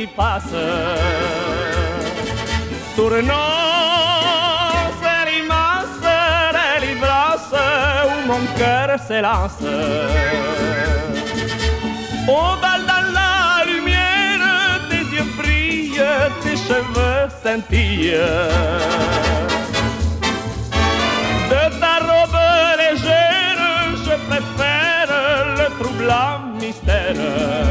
qui passe. Tournant, c'est l'immense délivrance où mon cœur s'élance. Au bal dans la lumière, tes yeux brillent, tes cheveux scintillent. De ta robe légère, je préfère le troublant mystère.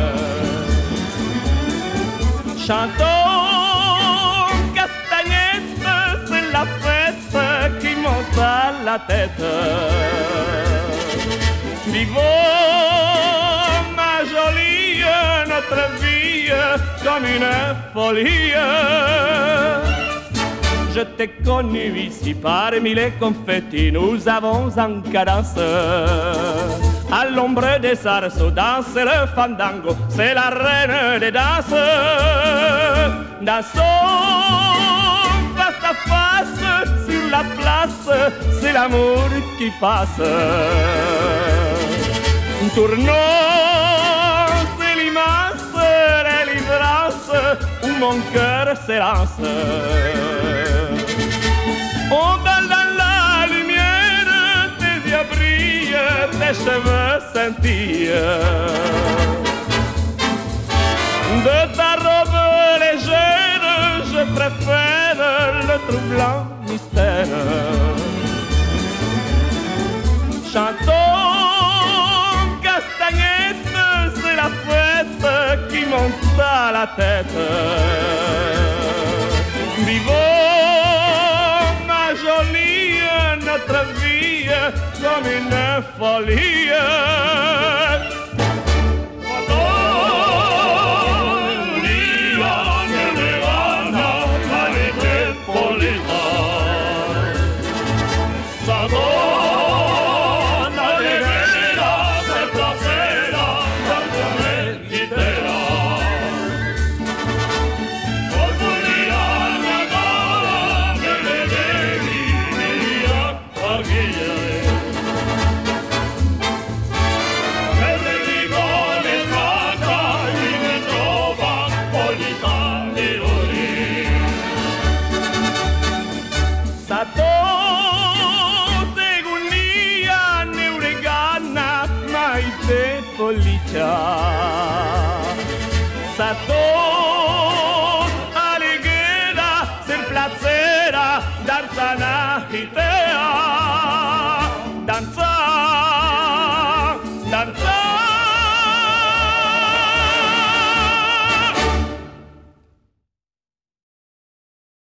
Chantons, castagnette, c'est la fête qui monte à la tête. Vivons, ma jolie, notre vie comme une folie. Je t'ai connu ici parmi les confettis, nous avons en cadence. À l'ombre des arceaux danse le fandango, c'est la reine des danses. Dansons face à face sur la place, c'est l'amour qui passe. Tournons, c'est l'immense délivrance où mon cœur s'élance. On bal dans la lumière, tes yeux brillent, tes cheveux scintillent. De ta robe légère, je préfère le troublant mystère. Chantons, castagnette, c'est la fête qui monte à la tête. Vivons, ma jolie, notre vie comme une folie. Policia, Sato